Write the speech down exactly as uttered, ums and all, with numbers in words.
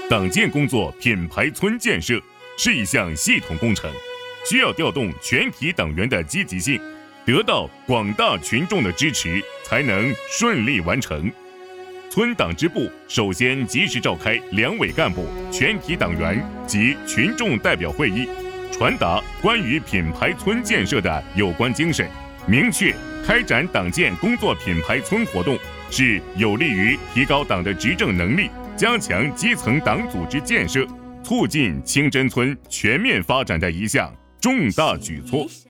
党建工作品牌村建设是一项系统工程，需要调动全体党员的积极性，得到广大群众的支持，才能顺利完成。村党支部首先及时召开两委干部、全体党员及群众代表会议，传达关于品牌村建设的有关精神，明确开展党建工作品牌村活动是有利于提高党的执政能力，加强基层党组织建设，促进清真村全面发展的一项重大举措。